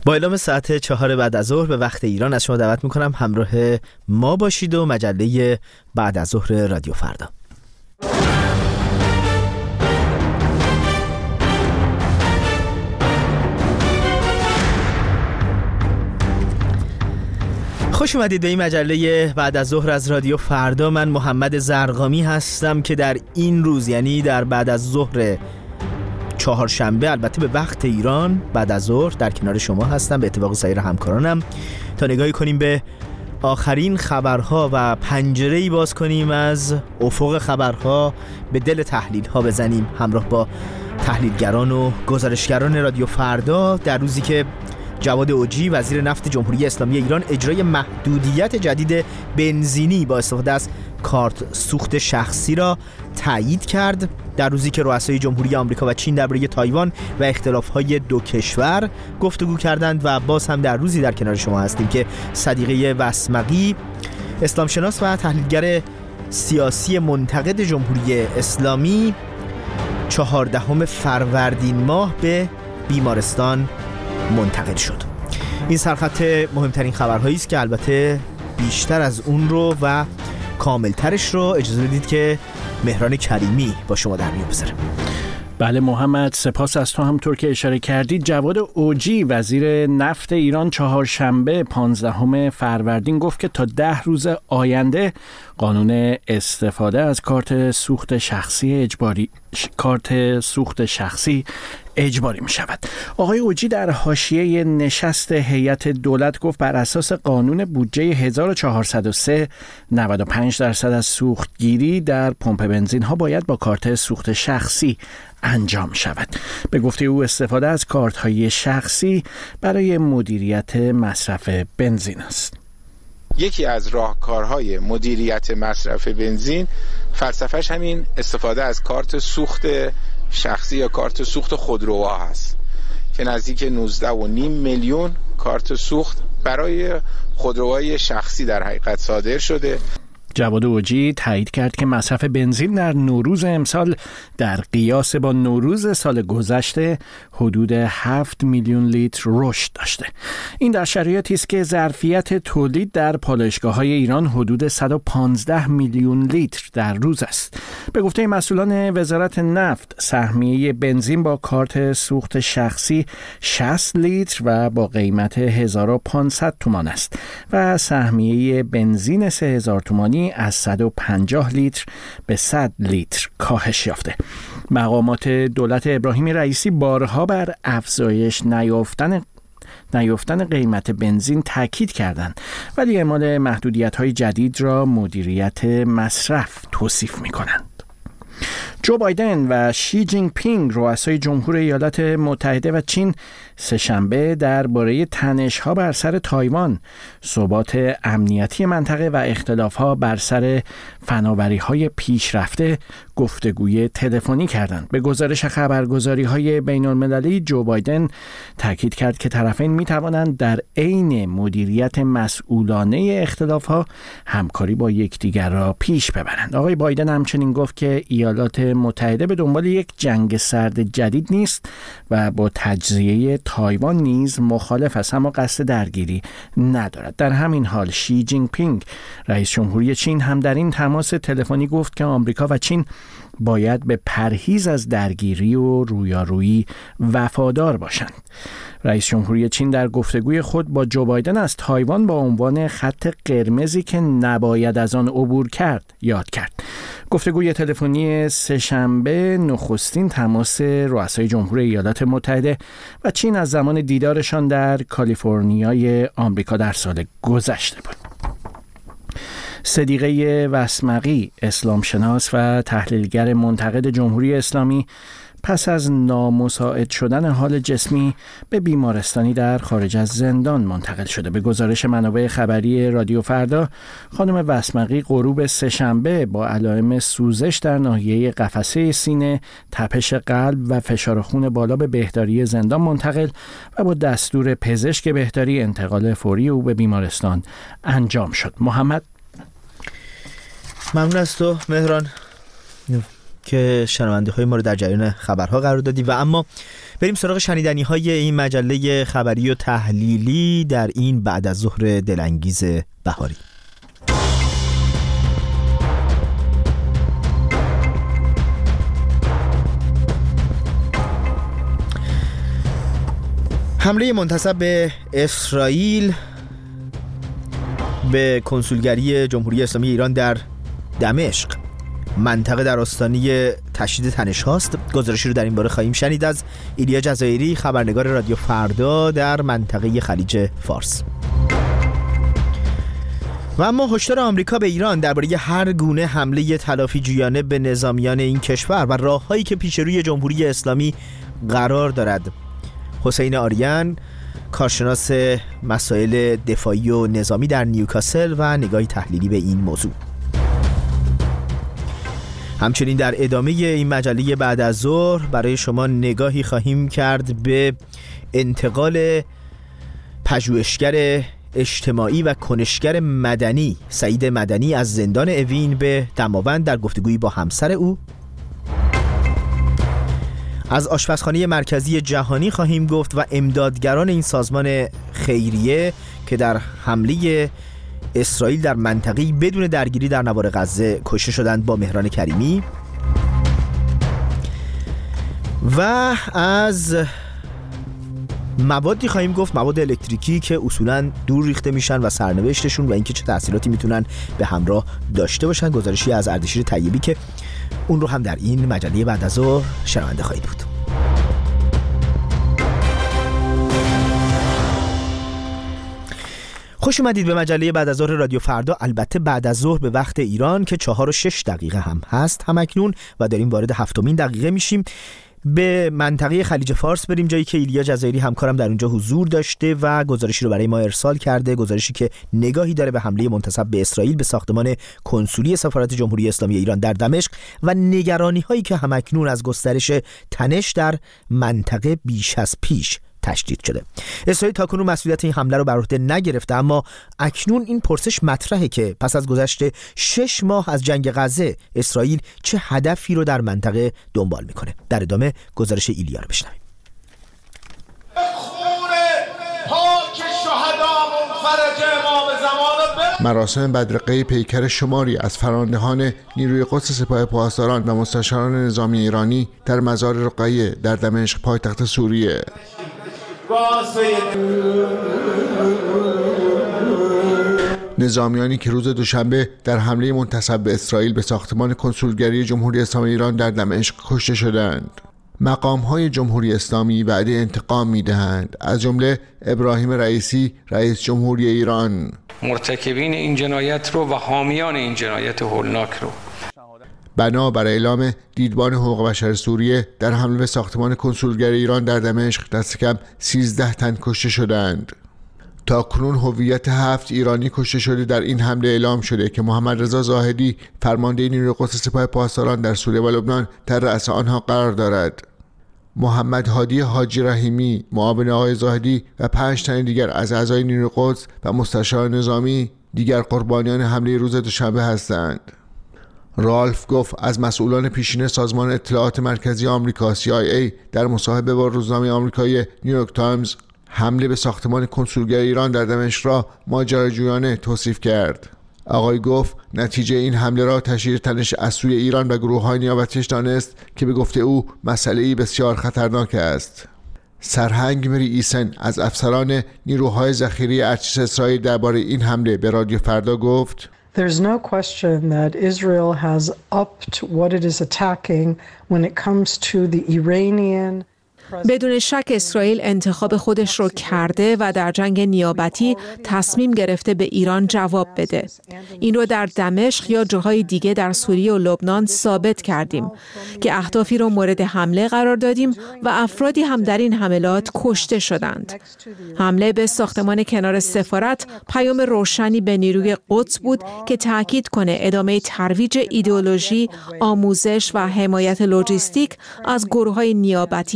با اعلام ساعت 4 بعد از ظهر به وقت ایران از شما دعوت میکنم همراه ما باشید و مجله بعد از ظهر رادیو فردا. خوش اومدید به این مجله بعد از ظهر از رادیو فردا. من محمد زرقامی هستم که در این روز، یعنی در بعد از ظهر چهارشنبه، البته به وقت ایران بعد از ظهر، در کنار شما هستم به اتفاق سایر همکارانم تا نگاهی کنیم به آخرین خبرها و پنجره‌ای باز کنیم از افق خبرها، به دل تحلیل‌ها بزنیم همراه با تحلیلگران و گزارشگران رادیو فردا، در روزی که جواد اوجی وزیر نفت جمهوری اسلامی ایران اجرای محدودیت جدید بنزینی با استفاده از کارت سوخت شخصی را تایید کرد، در روزی که رؤسای جمهوری آمریکا و چین درباره تایوان و اختلاف‌های دو کشور گفتگو کردند و باز هم در روزی در کنار شما هستیم که صدیقه وسمقی، اسلام شناس و تحلیلگر سیاسی منتقد جمهوری اسلامی، 14 فروردین ماه به بیمارستان منتقل شد. این سرخط مهمترین خبرهایی است که البته بیشتر از اون رو و کاملترش رو اجازه بدید که مهران کریمی با شما در میون بذاره. بله محمد، سپاس از تو. همونطور که اشاره کردید، جواد اوجی وزیر نفت ایران چهارشنبه 15 فروردین گفت که تا 10 روز آینده قانون استفاده از کارت سوخت شخصی اجباری می شود. آقای اوجی در حاشیه نشست هیئت دولت گفت بر اساس قانون بودجه 1403 95% از سوختگیری در پمپ بنزین ها باید با کارت سوخت شخصی انجام شود. به گفته او استفاده از کارت های شخصی برای مدیریت مصرف بنزین است. یکی از راهکارهای مدیریت مصرف بنزین فلسفه‌اش همین استفاده از کارت سوخت شخصی یا کارت سوخت خودروها هست که نزدیک 19.5 میلیون کارت سوخت برای خودروهای شخصی در حقیقت صادر شده. جواد اوجی تایید کرد که مصرف بنزین در نوروز امسال در قیاس با نوروز سال گذشته حدود 7 میلیون لیتر رشد داشته. این در شرایطی است که ظرفیت تولید در پالایشگاه‌های ایران حدود 115 میلیون لیتر در روز است. به گفته مسئولان وزارت نفت، سهمیه بنزین با کارت سوخت شخصی 60 لیتر و با قیمت 1500 تومان است و سهمیه بنزین 3000 تومانی از 150 لیتر به 100 لیتر کاهش یافته. مقامات دولت ابراهیم رئیسی بارها بر افزایش نیافتن قیمت بنزین تاکید کردند، ولی اعمال محدودیت‌های جدید را مدیریت مصرف توصیف می‌کنند. جو بایدن و شی جینگ پینگ، رؤسای جمهور ایالات متحده و چین، سه‌شنبه درباره تنش‌ها بر سر تایوان، ثبات امنیتی منطقه و اختلاف‌ها بر سر فناوری‌های پیشرفته گفتگوی تلفنی کردند. به گزارش خبرگزاری‌های بین‌المللی، جو بایدن تاکید کرد که طرفین می‌توانند در عین مدیریت مسئولانه اختلاف‌ها همکاری با یکدیگر را پیش ببرند. آقای بایدن همچنین گفت که ایالات متحده به دنبال یک جنگ سرد جدید نیست و با تجزیه تایوان نیز مخالف است، اما قصد درگیری ندارد. در همین حال شی جینگ پینگ، رئیس جمهوری چین، هم در این تماس تلفنی گفت که آمریکا و چین باید به پرهیز از درگیری و رویارویی وفادار باشند. رئیس جمهوری چین در گفتگوی خود با جو بایدن از تایوان با عنوان خط قرمزی که نباید از آن عبور کرد یاد کرد. گفتگوی تلفنی سه‌شنبه نخستین تماس رؤسای جمهوری ایالات متحده و چین از زمان دیدارشان در کالیفرنیای آمریکا در سال گذشته بود. صدیقه وسمقی، اسلام شناس و تحلیلگر منتقد جمهوری اسلامی، پس از نامساعد شدن حال جسمی به بیمارستانی در خارج از زندان منتقل شده. به گزارش منابع خبری رادیو فردا، خانم وسمقی غروب سه‌شنبه با علائم سوزش در ناحیه قفسه سینه، تپش قلب و فشار خون بالا به بهداری زندان منتقل و با دستور پزشک بهداری انتقال فوری او به بیمارستان انجام شد. محمد، ممنون از تو مهران. که شنونده های ما رو در جریان خبرها قرار دادی. و اما بریم سراغ شنیدنی های این مجله خبری و تحلیلی در این بعد از ظهر دلانگیز بهاری. حمله منتسب به اسرائیل به کنسولگری جمهوری اسلامی ایران در دمشق، منطقه در آستانه تشدید تنش هاست. گزارشی رو در این باره خواهیم شنید از ایلیا جزایری، خبرنگار رادیو فردا در منطقه خلیج فارس. و اما هشدار آمریکا به ایران درباره هر گونه حمله تلافی‌جویانه به نظامیان این کشور و راههایی که پیش روی جمهوری اسلامی قرار دارد. حسین آریان، کارشناس مسائل دفاعی و نظامی در نیوکاسل و نگاهی تحلیلی به این موضوع. همچنین در ادامه این مجله بعد از ظهر برای شما نگاهی خواهیم کرد به انتقال پژوهشگر اجتماعی و کنشگر مدنی سعید مدنی از زندان اوین به دماوند در گفتگویی با همسر او. از آشپزخانه مرکزی جهانی خواهیم گفت و امدادگران این سازمان خیریه که در حمله اسرائیل در منطقه‌ای بدون درگیری در نوار غزه کشته شدند با مهران کریمی. و از موادی خواهیم گفت، مواد الکتریکی که اصولاً دور ریخته میشن و سرنوشتشون و اینکه چه تأثیراتی میتونن به همراه داشته باشن. گزارشی از اردشیر طیبی که اون رو هم در این مجله بعد از ظهر شنونده خواهید بود. خوش اومدید به مجله بعد از ظهر رادیو فردا. البته بعد از ظهر به وقت ایران که 4:06 هم هست همکنون و داریم وارد 7مین دقیقه میشیم. به منطقه خلیج فارس بریم، جایی که ایلیا جزایری همکارم در اونجا حضور داشته و گزارشی رو برای ما ارسال کرده. گزارشی که نگاهی داره به حمله منتسب به اسرائیل به ساختمان کنسولی سفارت جمهوری اسلامی ایران در دمشق و نگرانی هایی که همکنون از گسترش تنش در منطقه بیش از پیش تشدید شده. اسرائیل تاکنون مسئولیت این حمله رو بر عهده نگرفته، اما اکنون این پرسش مطرحه که پس از گذشت 6 ماه از جنگ غزه اسرائیل چه هدفی رو در منطقه دنبال میکنه. در ادامه گزارش ایلیا رو بشنویم. مراسم بدرقه پیکر شماری از فرماندهان نیروی قدس سپاه پاسداران و مستشاران نظامی ایرانی در مزار رقیه در دمشق پایتخت سوریه. نظامیانی که روز دوشنبه در حمله منتسب به اسرائیل به ساختمان کنسولگری جمهوری اسلامی ایران در دمشق کشته شدند. مقام‌های جمهوری اسلامی وعده انتقام می‌دهند، از جمله ابراهیم رئیسی رئیس جمهوری ایران. مرتکبین این جنایت رو و حامیان این جنایت هولناک رو بنا بر اعلام دیدبان حقوق بشر سوریه در حمله به ساختمان کنسولگری ایران در دمشق دست کم 13 تن کشته شدند. تاکنون هویت 7 ایرانی کشته شده در این حمله اعلام شده که محمد رضا زاهدی فرمانده نیروی قدس سپاه پاسداران در سوریه و لبنان در رأس آنها قرار دارد. محمد هادی حاجی رحیمی معاون آقای زاهدی و 5 تن دیگر از اعضای نیروی قدس و مستشار نظامی دیگر قربانیان حمله روز دوشنبه هستند. رالف گوف از مسئولان پیشین سازمان اطلاعات مرکزی آمریکا CIA در مصاحبه با روزنامه آمریکایی نیویورک تایمز حمله به ساختمان کنسولگری ایران در دمشق را ماجراجویانه توصیف کرد. آقای گوف نتیجه این حمله را تشدید تنش از سوی ایران و گروه‌های نیابتیش دانست که به گفته او مسئله‌ای بسیار خطرناک است. سرهنگ مری ایسن از افسران نیروهای ذخیره ارتش اسرائیل درباره این حمله به رادیو فردا گفت: There's no question that Israel has upped what it is attacking when it comes to the Iranian. بدون شک اسرائیل انتخاب خودش رو کرده و در جنگ نیابتی تصمیم گرفته به ایران جواب بده. این رو در دمشق یا جاهای دیگه در سوریه و لبنان ثابت کردیم که اهدافی رو مورد حمله قرار دادیم و افرادی هم در این حملات کشته شدند. حمله به ساختمان کنار سفارت پیام روشنی به نیروی قدس بود که تاکید کنه ادامه ترویج ایدئولوژی، آموزش و حمایت لوجستیک از گروه‌های نیابتی همچون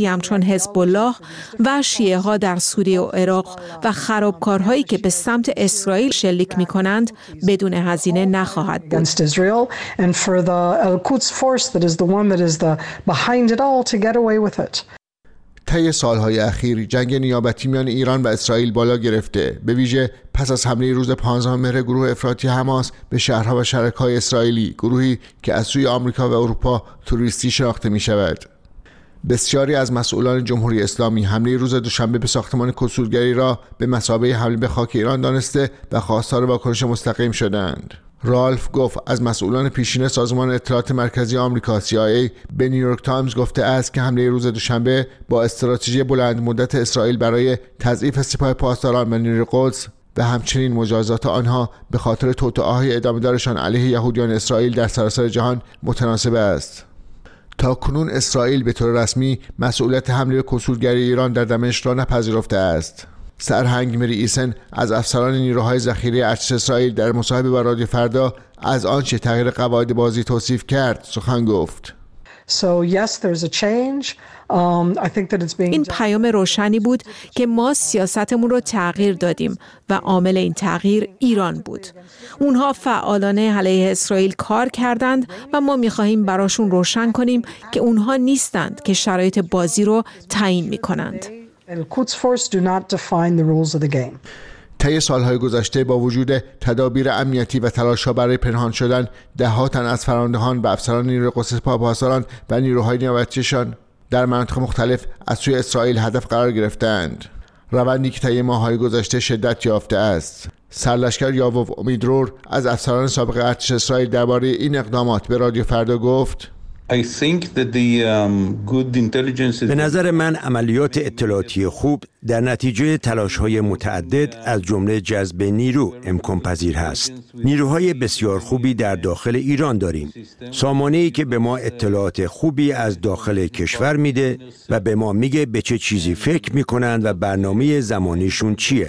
حزب الله و شیعه ها در سوریه و عراق و خرابکارهایی که به سمت اسرائیل شلیک می کنند بدون هزینه نخواهد بود. طی سالهای اخیر جنگ نیابتی میان ایران و اسرائیل بالا گرفته، به ویژه پس از حمله روز 15 مهر گروه افراطی حماس به شهرها و شرکای اسرائیلی، گروهی که از سوی آمریکا و اروپا توریستی شناخته می شود. بسیاری از مسئولان جمهوری اسلامی حمله روز دوشنبه به ساختمان کنسولگری را به مثابه حمله به خاک ایران دانسته و خواستار واکنش مستقیم شدند. رالف گوف از مسئولان پیشین سازمان اطلاعات مرکزی آمریکا CIA به نیویورک تایمز گفته است که حمله روز دوشنبه با استراتژی بلند مدت اسرائیل برای تضعیف سپاه پاسداران و نیروی قدس و همچنین مجازات آنها به خاطر توطئه‌های ادامه‌دارشان علیه یهودیان اسرائیل در سراسر جهان متناسب است. تا کنون اسرائیل به طور رسمی مسئولیت حمله به کنسولگری ایران در دمشق را نپذیرفته است. سرهنگ مری ایسن از افسران نیروهای ذخیره ارتش اسرائیل در مصاحبه با رادیو فردا از آنچه تغییر قواعد بازی توصیف کرد سخن گفت. این پیام روشنی بود که ما سیاستمون رو تغییر دادیم و عامل این تغییر ایران بود. اونها فعالانه علیه اسرائیل کار کردند و ما می‌خواهیم براشون روشن کنیم که اونها نیستند که شرایط بازی رو تعیین می‌کنند. طی سالهای گذشته با وجود تدابیر امنیتی و تلاش‌ها برای پنهان شدن ده‌ها تن از فرماندهان و افسران نیروی قدس سپاه پاسداران و نیروهای نیابتیشان در مناطق مختلف از سوی اسرائیل هدف قرار گرفتند. روندی که طی ماه‌های گذشته شدت یافته است. سرلشکر یاوو امیدرور از افسران سابق ارتش اسرائیل درباره این اقدامات به رادیو فردا گفت: به نظر من عملیات اطلاعاتی خوب در نتیجه تلاش‌های متعدد از جمله جذب نیرو امکان پذیر هست. نیروهای بسیار خوبی در داخل ایران داریم. سامانه‌ای که به ما اطلاعات خوبی از داخل کشور میده و به ما میگه به چه چیزی فکر میکنند و برنامه زمانیشون چیه.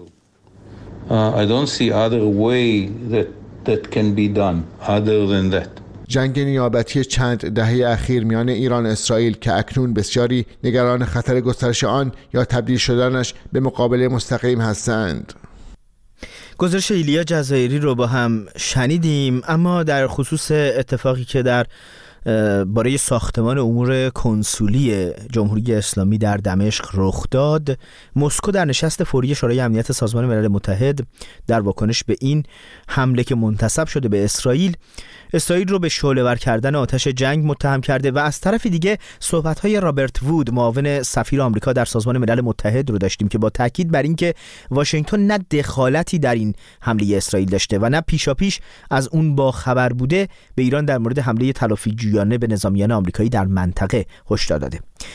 جنگ نیابتی چند دهه اخیر میان ایران و اسرائیل که اکنون بسیاری نگران خطر گسترش آن یا تبدیل شدنش به مقابله مستقیم هستند. گزارش ایلیا جزایری رو با هم شنیدیم، اما در خصوص اتفاقی که در برای ساختمان امور کنسولی جمهوری اسلامی در دمشق رخ داد، مسکو در نشست فوری شورای امنیت سازمان ملل متحد در واکنش به این حمله که منتسب شده به اسرائیل رو به شعله‌ور کردن آتش جنگ متهم کرده و از طرف دیگه صحبت‌های رابرت وود معاون سفیر آمریکا در سازمان ملل متحد رو داشتیم که با تاکید بر این که واشنگتن نه دخالتی در این حمله اسرائیل داشته و نه پیشاپیش از اون با خبر بوده، به ایران در مورد حمله تلافی‌جویانه به نظامیان آمریکایی در منطقه هشدار داده.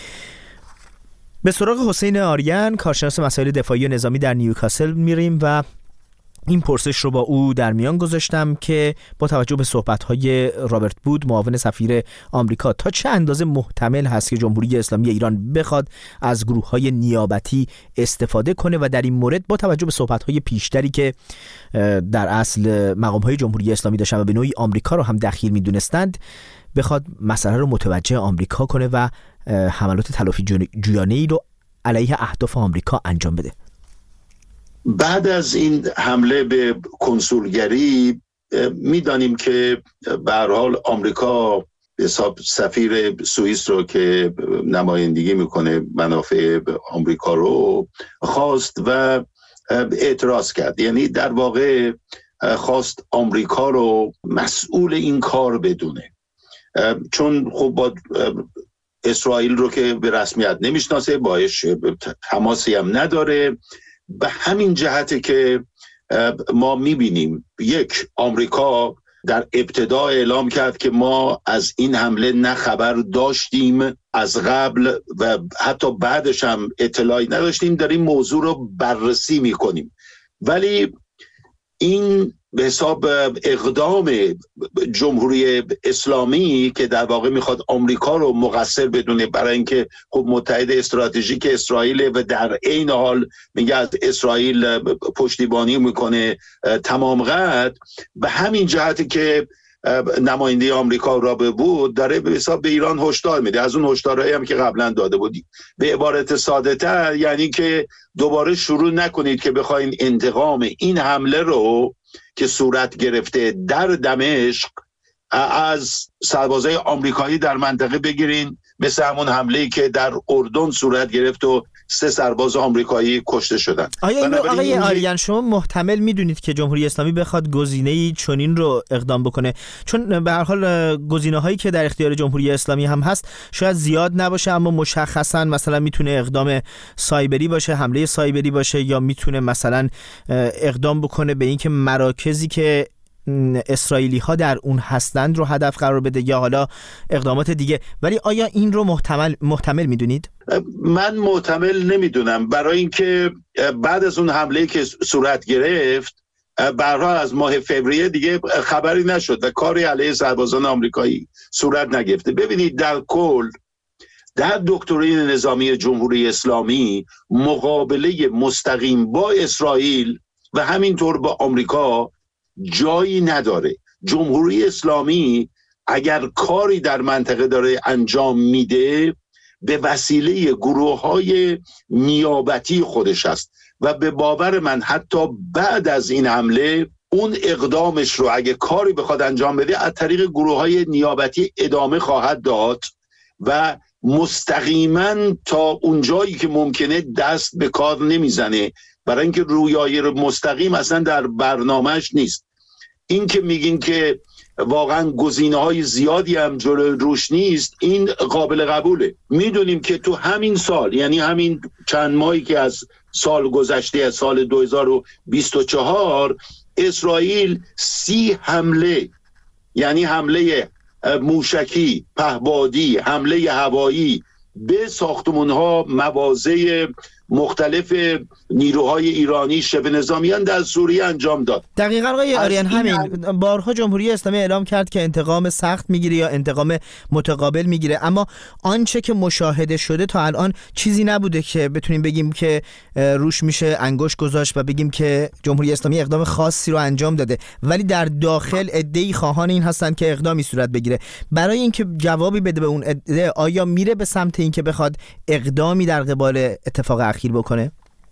به سراغ حسین آریان، کارشناس مسائل دفاعی و نظامی در نیوکاسل میریم و این پرسش رو با او در میان گذاشتم که با توجه به صحبت‌های رابرت وود معاون سفیر آمریکا تا چه اندازه محتمل هست که جمهوری اسلامی ایران بخواد از گروه‌های نیابتی استفاده کنه و در این مورد با توجه به صحبت‌های پیشتری که در اصل مقام‌های جمهوری اسلامی داشتن و به نوعی آمریکا رو هم دخیل می‌دونستند بخواد مسئله رو متوجه آمریکا کنه و حملات تلافی جویانه‌ای رو علیه اهداف آمریکا انجام بده. بعد از این حمله به کنسولگری میدانیم که به هر حال آمریکا حساب سفیر سوئیس رو که نمایندگی میکنه منافع آمریکا رو خواست و اعتراض کرد. یعنی در واقع خواست آمریکا رو مسئول این کار بدونه، چون خب با اسرائیل رو که به رسمیت نمیشناسه، باهاش تماسی هم نداره. به همین جهته که ما میبینیم یک، آمریکا در ابتدا اعلام کرد که ما از این حمله نه خبر داشتیم از قبل و حتی بعدش هم اطلاعی نداشتیم، داریم موضوع رو بررسی میکنیم. ولی این به حساب اقدام جمهوری اسلامی که در واقع میخواد آمریکا رو مقصر بدونه برای اینکه خب متحد استراتژیک اسرائیل و در عین حال میگه از اسرائیل پشتیبانی میکنه تمام قد، به همین جهت که نماینده آمریکا رابه بود داره به حساب به ایران هشدار میده، از اون هشدارهایی هم که قبلا داده بودی. به عبارت ساده تر یعنی که دوباره شروع نکنید که بخواین انتقام این حمله رو که صورت گرفته در دمشق از سربازای آمریکایی در منطقه بگیرین، مثل همون حمله‌ای که در اردن صورت گرفت و 3 سرباز آمریکایی کشته شدن. آیا اینو آقای آریان شما محتمل میدونید که جمهوری اسلامی بخواد گزینه‌ای چنین رو اقدام بکنه؟ چون به هر حال گزینه‌هایی که در اختیار جمهوری اسلامی هم هست شاید زیاد نباشه، اما مشخصاً مثلا میتونه اقدام سایبری باشه، حمله سایبری باشه، یا میتونه مثلا اقدام بکنه به اینکه مراکزی که اسرائیلی ها در اون هستند رو هدف قرار بده، یا حالا اقدامات دیگه. ولی آیا این رو محتمل میدونید؟ من محتمل نمیدونم، برای اینکه بعد از اون حمله که صورت گرفت برها از ماه فوریه دیگه خبری نشد و کاری علیه سربازان آمریکایی صورت نگرفته. ببینید در کل در دکترین نظامی جمهوری اسلامی مقابله مستقیم با اسرائیل و همینطور با آمریکا جایی نداره. جمهوری اسلامی اگر کاری در منطقه داره انجام میده به وسیله گروه‌های نیابتی خودش است و به باور من حتی بعد از این حمله اون اقدامش رو اگه کاری بخواد انجام بده از طریق گروه‌های نیابتی ادامه خواهد داد و مستقیما تا اونجایی که ممکنه دست به کار نمیزنه، برای اینکه رویای مستقیم اصلا در برنامهش نیست. این که میگین که واقعا گزینه‌های زیادی هم جلوی روش نیست، این قابل قبوله. میدونیم که تو همین سال، یعنی همین چند ماهی که از سال گذشته، از سال 2024 اسرائیل 30 حمله، یعنی حمله موشکی، پهپادی، حمله هوایی به ساختمان‌ها، مواضع مختلف نیروهای ایرانی شبه نظامیان در سوریه انجام داد. دقیقاً آقای آریان، همین بارها جمهوری اسلامی اعلام کرد که انتقام سخت میگیره یا انتقام متقابل میگیره، اما آنچه که مشاهده شده تا الان چیزی نبوده که بتونیم بگیم که روش میشه انگشت گذاشت و بگیم که جمهوری اسلامی اقدام خاصی رو انجام داده. ولی در داخل عده‌ای خواهان این هستن که اقدامی صورت بگیره. برای اینکه جوابی بده به اون عده، آیا میره به سمت اینکه بخواد اقدامی در قبال اتفاق اخیر بکنه؟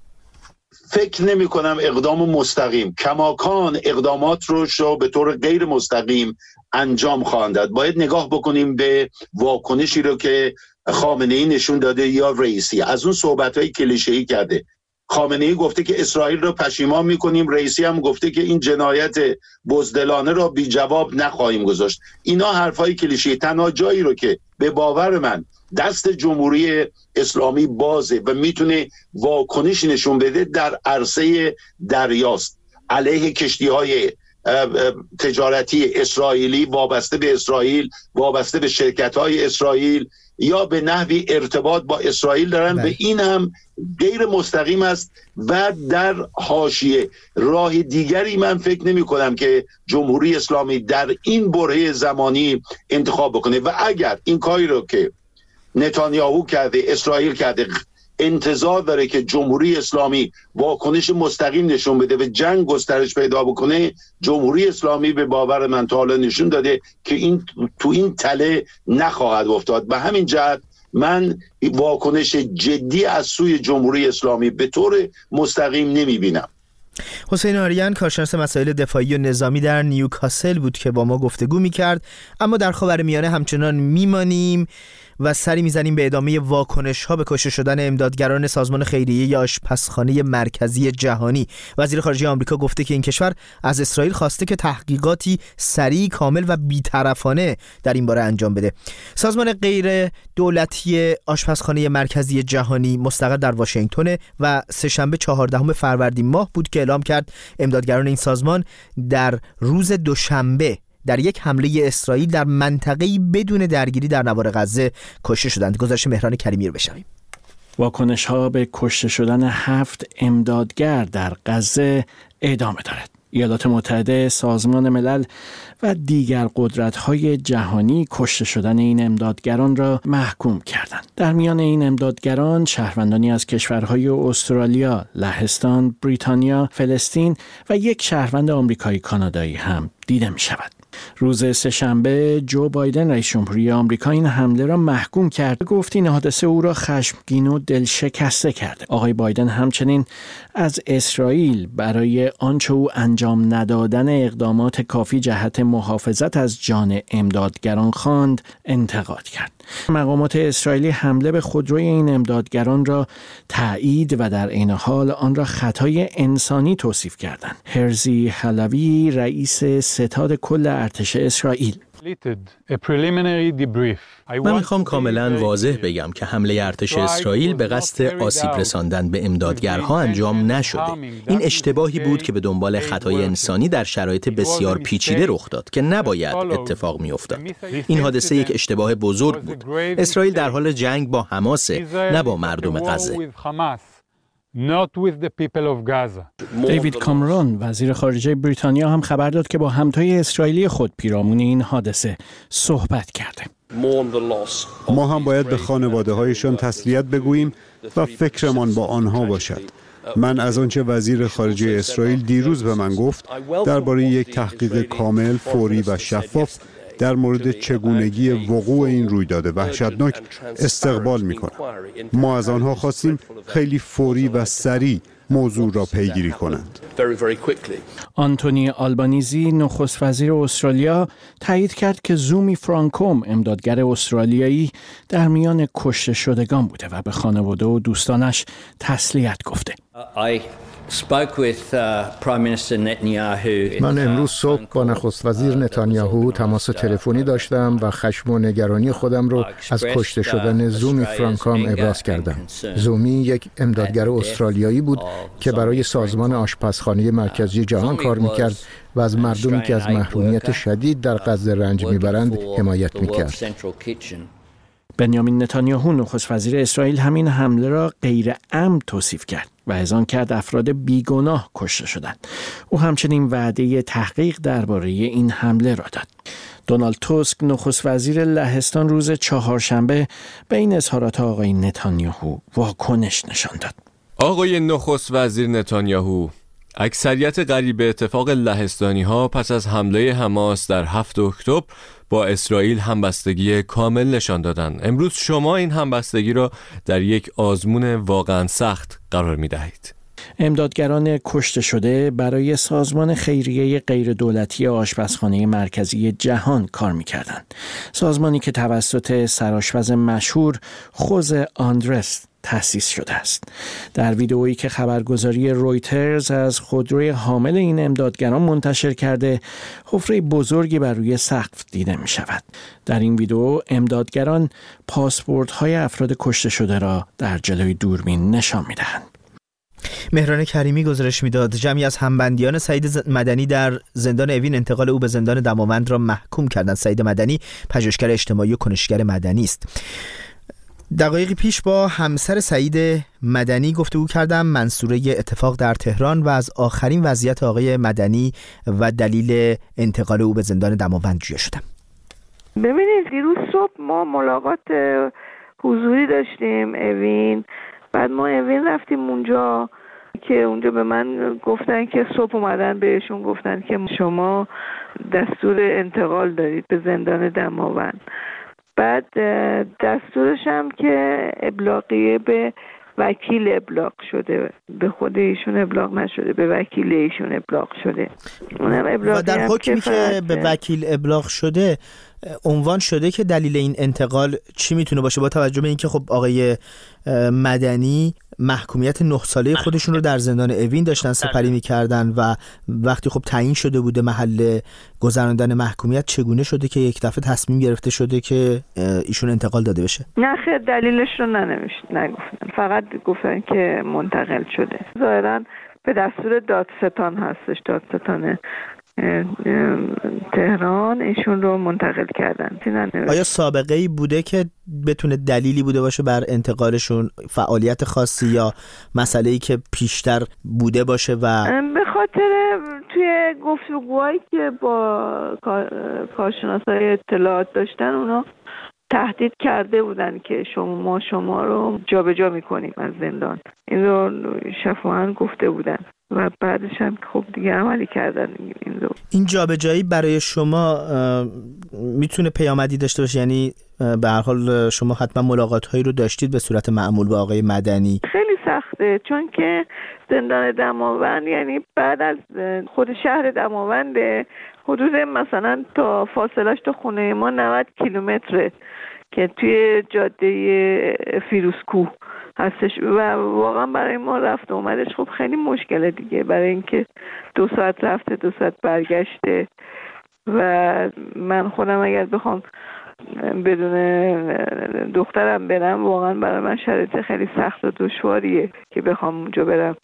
فکر نمی کنم اقدام مستقیم، کماکان اقدامات رو به طور غیر مستقیم انجام خواهند داد. باید نگاه بکنیم به واکنشی رو که خامنه‌ای نشون داده یا رئیسی. از اون صحبت‌های کلیشه‌ای کرده. خامنه‌ای گفته که اسرائیل رو پشیمان می‌کنیم، رئیسی هم گفته که این جنایت بزدلانه رو بی جواب نخواهیم گذاشت. اینا حرفای کلیشه‌ای. تنها جایی رو که به باور من دست جمهوری اسلامی بازه و میتونه واکنش نشون بده در عرصه دریاست علیه کشتی‌های تجارتی اسرائیلی وابسته به اسرائیل، وابسته به شرکت‌های اسرائیل یا به نحوی ارتباط با اسرائیل دارن. به این هم غیر مستقیم است و در حاشیه. راه دیگری من فکر نمی کنم که جمهوری اسلامی در این برهه زمانی انتخاب بکنه و اگر این کاری رو که نتانیاهو کرده، اسرائیل کرده، انتظار داره که جمهوری اسلامی واکنش مستقیم نشون بده و جنگ گسترش پیدا بکنه، جمهوری اسلامی به باور من تا حالا نشون داده که این تو این تله نخواهد افتاد. به همین جهت من واکنش جدی از سوی جمهوری اسلامی به طور مستقیم نمیبینم. حسین آریان، کارشناس مسائل دفاعی و نظامی در نیوکاسل بود که با ما گفتگو می‌کرد. اما در خاورمیانه همچنان میمانیم و سری میزنیم به ادامه واکنش‌ها به کشته شدن امدادگران سازمان خیریه آشپزخانه مرکزی جهانی. وزیر خارجه آمریکا گفته که این کشور از اسرائیل خواسته که تحقیقاتی سریع، کامل و بی‌طرفانه در این باره انجام بده. سازمان غیر دولتی آشپزخانه مرکزی جهانی مستقر در واشنگتن و سه‌شنبه 14 فروردین ماه بود که اعلام کرد امدادگران این سازمان در روز دوشنبه در یک حمله اسرائیل در منطقه‌ای بدون درگیری در نوار غزه کشته شدند. گزارش مهران کریمی رو بشنویم. واکنش‌ها به کشته شدن 7 امدادگر در غزه ادامه دارد. ایالات متحده، سازمان ملل و دیگر قدرت‌های جهانی کشته شدن این امدادگران را محکوم کردند. در میان این امدادگران شهروندانی از کشورهای استرالیا، لهستان، بریتانیا، فلسطین و یک شهروند آمریکایی کانادایی هم دیده می‌شود. روز سه‌شنبه جو بایدن رئیس جمهوری آمریکا این حمله را محکوم کرد. گفت این حادثه او را خشمگین و دلشکسته کرده. آقای بایدن همچنین از اسرائیل برای آنچه او انجام ندادن اقدامات کافی جهت محافظت از جان امدادگران خواند انتقاد کرد. مقامات اسرائیلی حمله به خودروی این امدادگران را تایید و در عین حال آن را خطای انسانی توصیف کردند. هرزی حلوی رئیس ستاد کل ارتش اسرائیل: من میخوام کاملا واضح بگم که حمله ارتش اسرائیل به قصد آسیب رساندن به امدادگرها انجام نشده. این اشتباهی بود که به دنبال خطای انسانی در شرایط بسیار پیچیده رخ داد که نباید اتفاق میافتاد. این حادثه یک اشتباه بزرگ بود. اسرائیل در حال جنگ با حماسه، نه با مردم غزه. دیوید کامرون وزیر خارجه بریتانیا هم خبر داد که با همتای اسرائیلی خود پیرامون این حادثه صحبت کرده. ما هم باید به خانواده‌هایشان تسلیت بگوییم و فکرمان با آنها باشد. من از آنچه وزیر خارجه اسرائیل دیروز به من گفت درباره یک تحقیق کامل، فوری و شفاف در مورد چگونگی وقوع این رویداد وحشتناک استقبال می‌کنم. ما از آنها خواستیم خیلی فوری و سریع موضوع را پیگیری کنند. آنتونی آلبانیزی نخست وزیر استرالیا تایید کرد که زومی فرانکوم امدادگر استرالیایی در میان کشته شدگان بوده و به خانواده و دوستانش تسلیت گفته. من امروز صبح با نخست وزیر نتانیاهو تماس تلفنی داشتم و خشم و نگرانی خودم رو از کشته شدن زومی فرانکوم ابراز کردم. زومی یک امدادگر استرالیایی بود که برای سازمان آشپزخانه مرکزی جهان کار میکرد و از مردمی که از محرومیت شدید در غزه رنج میبرند حمایت میکرد. بنیامین نتانیاهو نخست وزیر اسرائیل همین حمله را غیر عمد توصیف کرد و اذعان کرد افراد بیگناه کشته شدند. او همچنین وعده تحقیق درباره این حمله را داد. دونالد توسک نخست وزیر لهستان روز چهارشنبه به این اظهارات آقای نتانیاهو واکنش نشان داد. آقای نخست وزیر نتانیاهو، اکثریت قریب به اتفاق لهستانی ها پس از حمله حماس در 7 اکتبر با اسرائیل همبستگی کامل نشان دادند. امروز شما این همبستگی را در یک آزمون واقعا سخت قرار می دهید. امدادگران کشته شده برای سازمان خیریه غیر دولتی آشپزخانه مرکزی جهان کار می‌کردند. سازمانی که توسط سرآشپز مشهور خوز آندرس تأسیس شده است. در ویدئویی که خبرگزاری رویترز از خودروی حامل این امدادگران منتشر کرده، حفره بزرگی بر روی سقف دیده می شود. در این ویدئو امدادگران پاسپورت‌های افراد کشته شده را در جلوی دوربین نشان می دهند. مهران کریمی گزارش میداد جمعی از همبندیان سعید مدنی در زندان اوین انتقال او به زندان دماوند را محکوم کردند. سعید مدنی پژوهشگر اجتماعی و کنشگر مدنی است. دقایقی پیش با همسر سعید مدنی گفتگو کردم، منصوره اتفاق در تهران، و از آخرین وضعیت آقای مدنی و دلیل انتقال او به زندان دماوند جویا شدم. ببینید دیروز صبح ما ملاقات حضوری داشتیم اوین، بعد ما اوین رفتیم اونجا که اونجا به من گفتن که صبح اومدن بهشون گفتن که شما دستور انتقال دارید به زندان دماوند. بعد دستورش هم که ابلاغیه به وکیل ابلاغ شده، به خود ایشون ابلاغ نشده، به وکیل ایشون ابلاغ شده. و در حکمی که به وکیل ابلاغ شده عنوان شده که دلیل این انتقال چی میتونه باشه، با توجه به اینکه خب آقای مدنی محکومیت 9 ساله خودشون رو در زندان اوین داشتن سپری میکردن و وقتی خب تعیین شده بوده محل گذراندن محکومیت، چگونه شده که یک دفعه تصمیم گرفته شده که ایشون انتقال داده بشه؟ نه خیر، دلیلش رو نگفتن، فقط گفتن که منتقل شده. ظاهراً به دستور دادستان هستش، دادستان تهران ایشون رو منتقل کردن. آیا سابقه‌ای بوده که بتونه دلیلی بوده باشه بر انتقالشون، فعالیت خاصی یا مسئله‌ای که پیشتر بوده باشه؟ و به خاطر توی گفتگوهایی که با کارشناسای اطلاعات داشتن، اونا تهدید کرده بودن که شما رو جابجا میکنیم از زندان. این رو شفاهن گفته بودن و بعدش هم خب دیگه عملی کردن این جابجایی برای شما میتونه پیامدی داشته باشه؟ یعنی به هر حال شما حتما ملاقات‌هایی رو داشتید به صورت معمول با آقای مدنی. خیلی سخته، چون که زندان دماوند یعنی بعد از خود شهر دماوند حدود مثلا تا فاصلش تا خونه ما 90 کیلومتره که توی جاده فیروزکوه هستش و واقعا برای ما رفت و اومدش خب خیلی مشکله دیگه، برای اینکه 2 ساعت رفته 2 ساعت برگشته و من خودم اگر بخوام بدون دخترم برم واقعا برای من شرایط خیلی سخت و دشواریه که بخوام اونجا برم،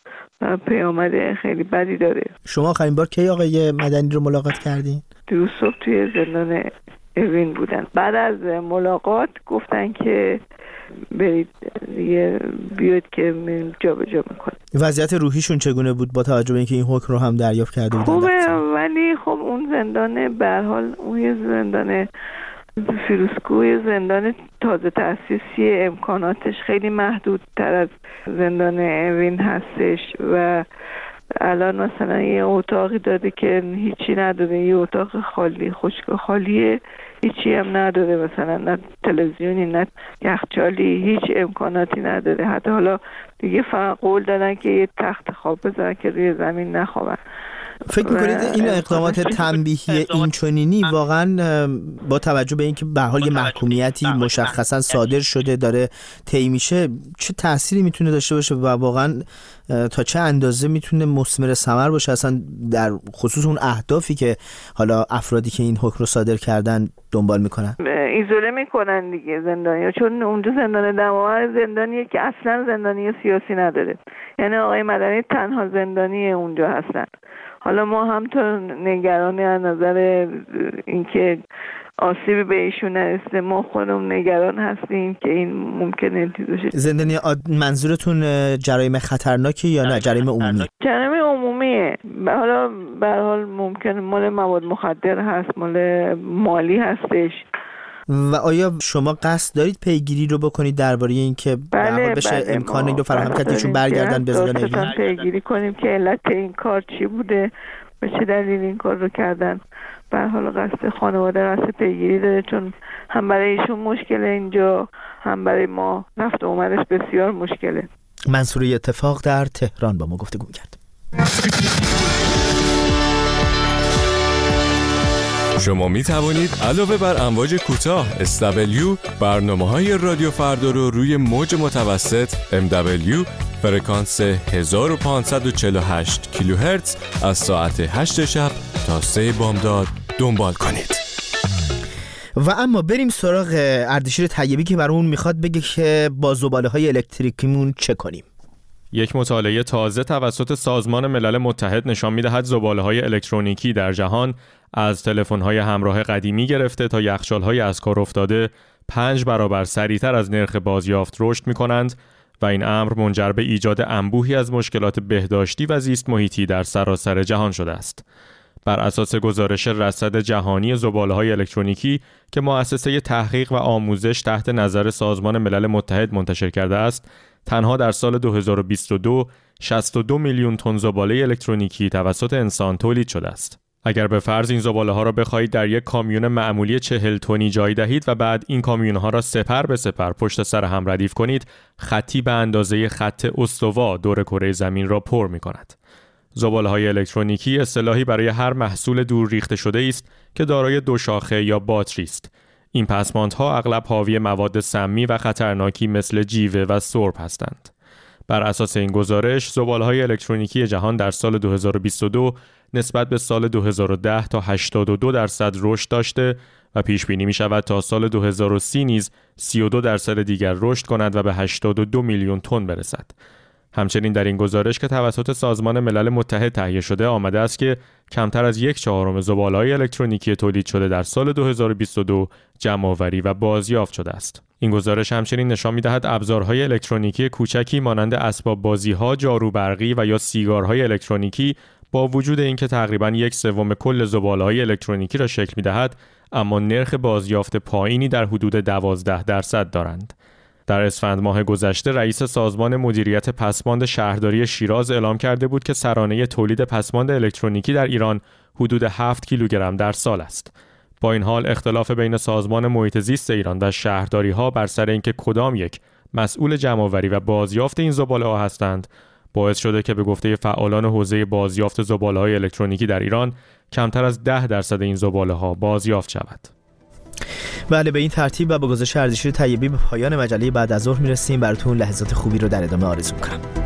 پیامد خیلی بدی داره. شما آخرین بار کی آقای مدنی رو ملاقات کردین؟ دیروز صبح توی زندان اوین بودن. بعد از ملاقات گفتن که برید دیگه بیاید که جابجا میکنه. وضعیت روحیشون چگونه بود با توجه به اینکه این حکم رو هم دریافت کرده بودن؟ خوبه، ولی خب اون زندان به هر حال اون زندان فیروزکوه زندان تازه تأسیسی، امکاناتش خیلی محدودتر از زندان اوین هستش و الان مثلا یه اتاقی داده که هیچی نداره، یه اتاق خالی خشک خالیه، هیچی هم نداره، مثلا نه تلویزیونی نه یخچالی، هیچ امکاناتی نداره. حتی حالا دیگه فقط قول دادن که یه تخت خواب بذارن که روی زمین نخوابن. فکر میکنید این اقدامات تنبیهی اینچنینی واقعا با توجه به اینکه به هر حال یه محکومیتی مشخصا صادر شده داره طی میشه چه تأثیری میتونه داشته باشه و واقعا تا چه اندازه میتونه مثمر ثمر باشه اصلا در خصوص اون اهدافی که حالا افرادی که این حکم رو صادر کردن دنبال میکنن؟ ایزوله میکنن دیگه زندانی‌ها، چون اونجا زندان دماوند زندانیه که اصلا زندانی سیاسی نداره، یعنی آقای مدنی تنها زندانی اونجا هستن. حالا ما هم تا نگرانی از نظر اینکه آسیبی به ایشون نرسه، ما خودمون نگران هستیم که این ممکنه باشه. زندانی منظورتون جرایم خطرناکی یا نه جرایم عمومی؟ جرایم عمومیه. حالا به هر حال ممکنه مال مواد مخدر هست، مال مالی هستش. و آیا شما قصد دارید پیگیری رو بکنید درباره اینکه بله بشه امکان این رو فراهم کرد ایشون برگردن به زندان اوین؟ پیگیری کنیم که علت این کار چی بوده، به چه دلیل این کار رو کردن. به هر حال قصد خانواده قصد پیگیری داره، چون هم برای ایشون مشکله اینجا، هم برای ما رفت و اومدش بسیار مشکله. منصوره اتفاق در تهران با ما گفتگو کرد. شما می توانید علاوه بر امواج کوتاه SW برنامه‌های رادیو فردا رو روی موج متوسط MW فرکانس 1548 کیلوهرتز از ساعت 8 شب تا 3 بامداد دنبال کنید. و اما بریم سراغ اردشیر طیبی که برامون میخواد بگه که با زباله‌های الکتریکیمون چه کنیم. یک مطالعه تازه توسط سازمان ملل متحد نشان می‌دهد زباله‌های الکترونیکی در جهان از تلفن‌های همراه قدیمی گرفته تا یخچال‌های از کار افتاده 5 برابر سریعتر از نرخ بازیافت رشد می‌کنند و این امر منجر به ایجاد انبوهی از مشکلات بهداشتی و زیست محیطی در سراسر جهان شده است. بر اساس گزارش رصد جهانی زباله‌های الکترونیکی که مؤسسه تحقیق و آموزش تحت نظر سازمان ملل متحد منتشر کرده است، تنها در سال 2022 62 میلیون تن زباله الکترونیکی توسط انسان تولید شده است. اگر به فرض این زباله‌ها را بخواهید در یک کامیون معمولی 40 تنی جای دهید و بعد این کامیون‌ها را سپر به سپر پشت سر هم ردیف کنید، خطی به اندازه خط استوا دور کره زمین را پر می‌کند. زباله‌های الکترونیکی اصطلاحی برای هر محصول دور ریخته شده است که دارای 2 شاخه یا باتری است. این پسماندها اغلب حاوی مواد سمی و خطرناکی مثل جیوه و سرب هستند. بر اساس این گزارش، زباله‌های الکترونیکی جهان در سال 2022 نسبت به سال 2010 تا 82% رشد داشته و پیش بینی می شود تا سال 2030 نیز 32% دیگر رشد کند و به 82 میلیون تن برسد. همچنین در این گزارش که توسط سازمان ملل متحد تهیه شده آمده است که کمتر از 1/4 زباله‌های الکترونیکی تولید شده در سال 2022 جمع‌آوری و بازیافت شده است. این گزارش همچنین نشان می‌دهد ابزارهای الکترونیکی کوچکی مانند اسباب بازی‌ها، جارو برقی و یا سیگارهای الکترونیکی با وجود اینکه تقریباً 1/3 کل زباله‌های الکترونیکی را شکل می‌دهد، اما نرخ بازیافت پایینی در حدود 12% دارند. در اسفند ماه گذشته رئیس سازمان مدیریت پسماند شهرداری شیراز اعلام کرده بود که سرانه تولید پسماند الکترونیکی در ایران حدود 7 کیلوگرم در سال است. با این حال اختلاف بین سازمان محیط زیست ایران و شهرداری‌ها بر سر اینکه کدام یک مسئول جمع‌آوری و بازیافت این زباله‌ها هستند باعث شده که به گفته فعالان حوزه بازیافت زباله‌های الکترونیکی در ایران کمتر از 10% این زباله‌ها بازیافت شود. بله، به این ترتیب و با گزارش اردشیر طیبی به پایان مجله بعد از ظهر میرسیم. براتون لحظات خوبی رو در ادامه آرزو می‌کنم.